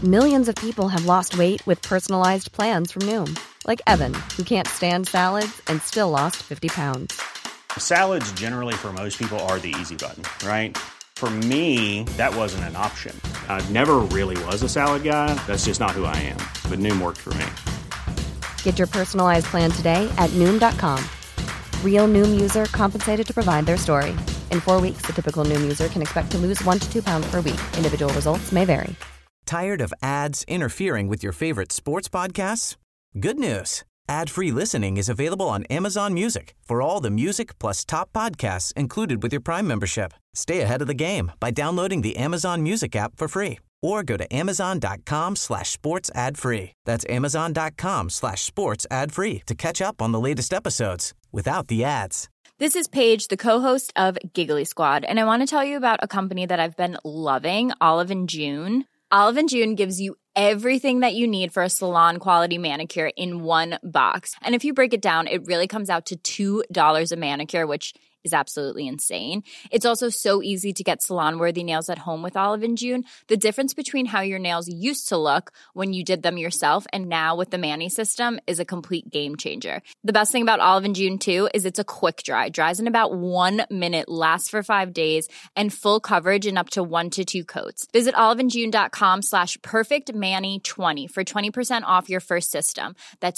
Millions of people have lost weight with personalized plans from Noom. Like Evan, who can't stand salads and still lost 50 pounds. Salads generally for most people are the easy button, right? For me, that wasn't an option. I never really was a salad guy. That's just not who I am. But Noom worked for me. Get your personalized plan today at Noom.com. Real Noom user compensated to provide their story. In 4 weeks, the typical Noom user can expect to lose 1 to 2 pounds per week. Individual results may vary. Tired of ads interfering with your favorite sports podcasts? Good news. Ad-free listening is available on Amazon Music for all the music plus top podcasts included with your Prime membership. Stay ahead of the game by downloading the Amazon Music app for free or go to amazon.com/sports ad free. That's amazon.com/sports ad free to catch up on the latest episodes without the ads. This is Paige, the co-host of Giggly Squad, and I want to tell you about a company that I've been loving, Olive & June. Olive & June gives you everything that you need for a salon-quality manicure in one box. And if you break it down, it really comes out to $2 a manicure, which is absolutely insane. It's also so easy to get salon-worthy nails at home with Olive & June. The difference between how your nails used to look when you did them yourself and now with the Mani system is a complete game changer. The best thing about Olive & June, too, is it's a quick dry. Dries in about 1 minute, lasts for 5 days, and full coverage in up to 1 to 2 coats. Visit oliveandjune.com/perfectmani20 for 20% off your first system. That's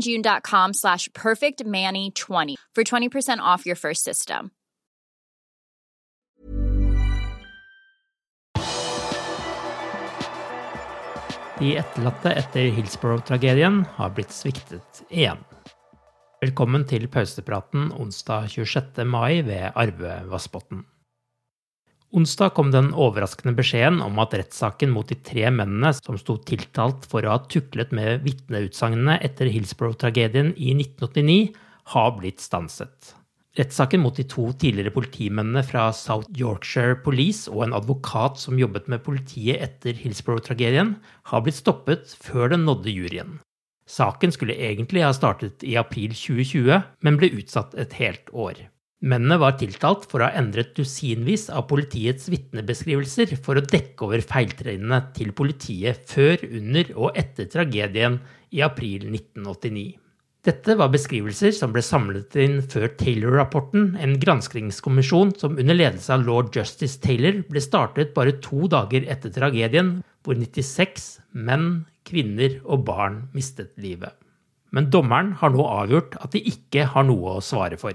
oliveandjune.com/perfectmani20 for 20% off your first system. De etterlatte etter Hillsborough-tragedien har blitt sviktet igjen. Velkommen til pausepraten onsdag 26. mai ved Arve Vassbotn. Onsdag kom den overraskende beskjeden om at rettssaken mot de 3 mennene som stod tiltalt for å ha tuklet med vitneutsagnene etter Hillsborough-tragedien i 1989 har blitt stanset. Rettssaken mot de 2 tidligere politimennene fra South Yorkshire Police og en advokat som jobbet med politiet etter Hillsborough-tragedien har blitt stoppet før den nådde juryen. Saken skulle egentlig ha startet i april 2020, men ble utsatt et helt år. Mennene var tiltalt for å ha endret dusinvis av politiets vitnebeskrivelser for å dekke over feiltrinnene til politiet før, under og etter tragedien i april 1989. Dette var beskrivelser som ble samlet inn før Taylor-rapporten, en granskningskommisjon som under ledelse av Lord Justice Taylor ble startet bare 2 dager etter tragedien, hvor 96 menn, kvinner og barn mistet livet. Men dommeren har nå avgjort at de ikke har noe å svare for.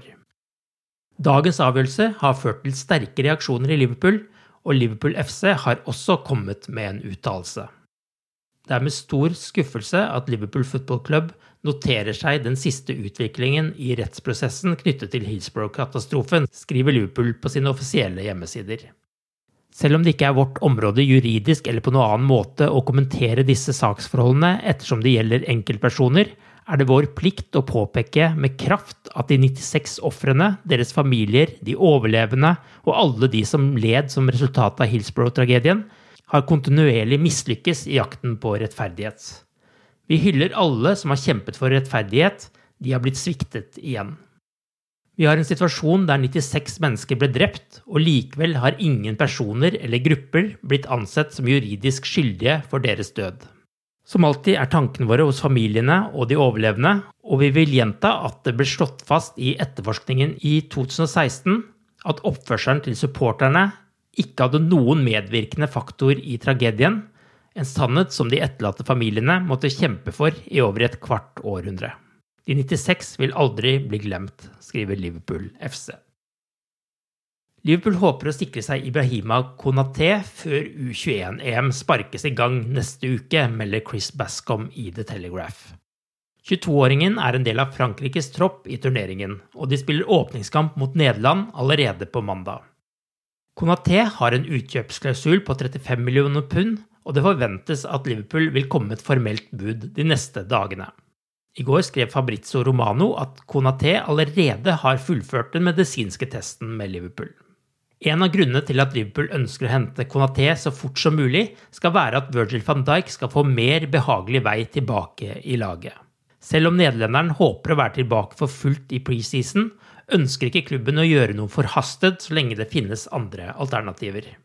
Dagens avgjørelse har ført til sterke reaksjoner i Liverpool, og Liverpool FC har også kommet med en uttalelse. Det er med stor skuffelse at Liverpool Football Club noterer seg den siste utviklingen i rettsprosessen knyttet til Hillsborough-katastrofen, skriver Liverpool på sine offisielle hjemmesider. Selv om det ikke er vårt område juridisk eller på noen annen måte å kommentere disse saksforholdene ettersom det gjelder enkeltpersoner, er det vår plikt å påpeke med kraft at de 96 ofrene, deres familier, de overlevende og alle de som led som resultat av Hillsborough-tragedien, har kontinuerlig mislykkes i jakten på rettferdighet. Vi hyller alle som har kjempet for rettferdighet, de har blitt sviktet igjen. Vi har en situasjon der 96 mennesker ble drept, og likevel har ingen personer eller grupper blitt ansett som juridisk skyldige for deres død. Som alltid er tankene våre hos familiene og de overlevende, og vi vil gjenta at det ble slått fast i etterforskningen i 2016 at oppførselen til supporterne ikke hadde noen medvirkende faktor i tragedien, en sannhet som de etterlatte familiene måtte kjempe for i over et kvart århundre. De 96 vil aldri bli glemt, skriver Liverpool FC. Liverpool håper å sikre seg Ibrahima Konaté før U21-EM sparkes i gang neste uke, melder Chris Bascom i The Telegraph. 22-åringen er en del av Frankrikes tropp i turneringen, og de spiller åpningskamp mot Nederland allerede på mandag. Konaté har en utkjøpsklausul på 35 millioner pund, og det forventes at Liverpool vil komme med et formelt bud de neste dagene. I går skrev Fabrizio Romano at Konaté allerede har fullført den medisinske testen med Liverpool. En av grunnene til at Liverpool ønsker å hente Konaté så fort som mulig, skal være at Virgil van Dijk skal få mer behagelig vei tilbake i laget. Selv om nederlenderen håper å være tilbake for fullt i preseason, ønsker ikke klubben å gjøre noe forhastet så lenge det finnes andre alternativer.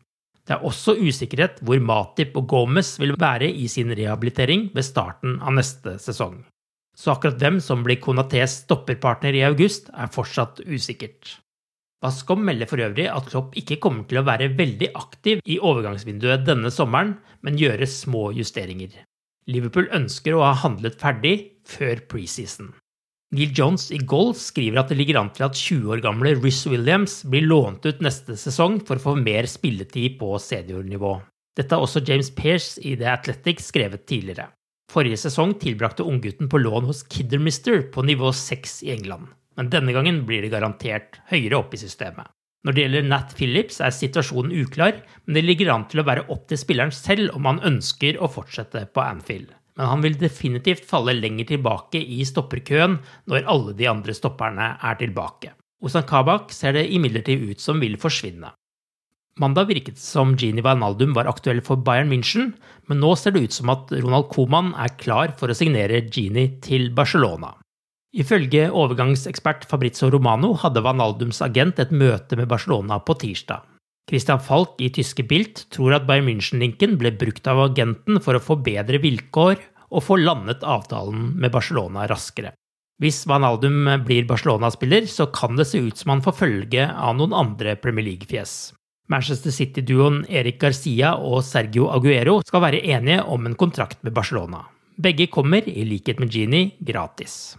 Det er også usikkerhet hvor Matip og Gomez vil være i sin rehabilitering ved starten av neste sesong. Så akkurat hvem som blir Konatés stopperpartner i august er fortsatt usikkert. Bascom melder for øvrig at Klopp ikke kommer til å være veldig aktiv i overgangsvinduet denne sommeren, men gjøre små justeringer. Liverpool ønsker å ha handlet ferdig før preseason. Neil Jones i Goal skriver at det ligger an til at 20 år gamle Rhys Williams blir lånt ut neste sesong for å få mer spilletid på seniornivå. Dette har også James Pearce i The Athletic skrevet tidligere. Forrige sesong tilbrakte unggutten på lån hos Kidderminster på nivå 6 i England, men denne gangen blir det garantert høyere opp i systemet. Når det gjelder Nat Phillips er situasjonen uklar, men det ligger an til å være opp til spilleren selv om han ønsker å fortsette på Anfield. Men han vil definitivt falle lenger tilbake i stopperkøen når alle de andre stopperne er tilbake. Ozan Kabak ser det imidlertid ut som vil forsvinne. Mandag virket det som Gini Wijnaldum var aktuell for Bayern München, men nå ser det ut som at Ronald Koeman er klar for å signere Gini til Barcelona. Ifølge overgangsekspert Fabrizio Romano hadde Wijnaldums agent et møte med Barcelona på tirsdag. Christian Falk i tyske Bild tror at Bayern München-linken ble brukt av agenten for å få bedre vilkår og få landet avtalen med Barcelona raskere. Hvis Wijnaldum blir Barcelona-spiller, så kan det se ut som han får følge av noen andre Premier League-fjes. Manchester City-duoen Eric Garcia og Sergio Aguero skal være enige om en kontrakt med Barcelona. Begge kommer, i likhet med Gini, gratis.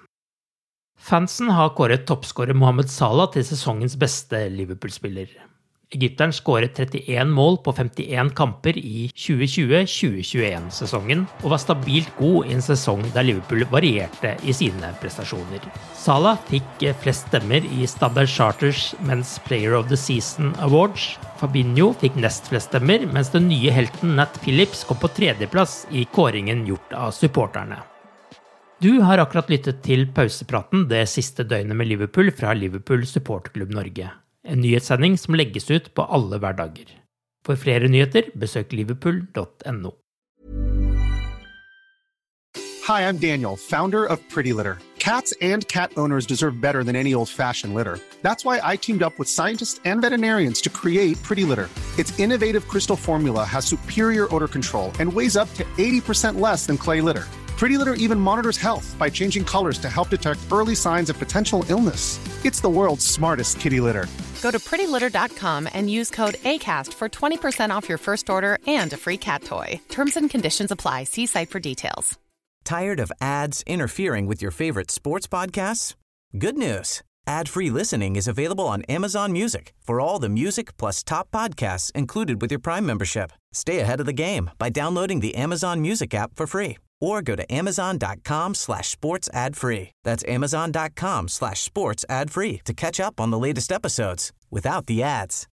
Fansen har kåret toppskårer Mohamed Salah til sesongens beste Liverpool-spiller. Egypteren skåret 31 mål på 51 kamper i 2020-2021-sesongen og var stabilt god i en sesong der Liverpool varierte i sine prestasjoner. Salah fikk flest stemmer i Standard Charters Men's Player of the Season Awards. Fabinho fikk nest flest stemmer, mens den nye helten Nat Phillips kom på tredjeplass i kåringen gjort av supporterne. Du har akkurat lyttet til pausepraten det siste døgnet med Liverpool fra Liverpool Supporterklubb Norge. En nyhetssending som legges ut på alle hverdager. For flere nyheter, besøk liverpool.no. Hi, I'm Daniel, founder of Pretty Litter. Cats and cat owners deserve better than any old-fashioned litter. That's why I teamed up with scientists and veterinarians to create Pretty Litter. Its innovative crystal formula has superior odor control and weighs up to 80% less than clay litter. Pretty Litter even monitors health by changing colors to help detect early signs of potential illness. It's the world's smartest kitty litter. Go to prettylitter.com and use code ACAST for 20% off your first order and a free cat toy. Terms and conditions apply. See site for details. Tired of ads interfering with your favorite sports podcasts? Good news. Ad-free listening is available on Amazon Music for all the music plus top podcasts included with your Prime membership. Stay ahead of the game by downloading the Amazon Music app for free or go to amazon.com/sports ad-free. That's amazon.com/sports ad-free to catch up on the latest episodes without the ads.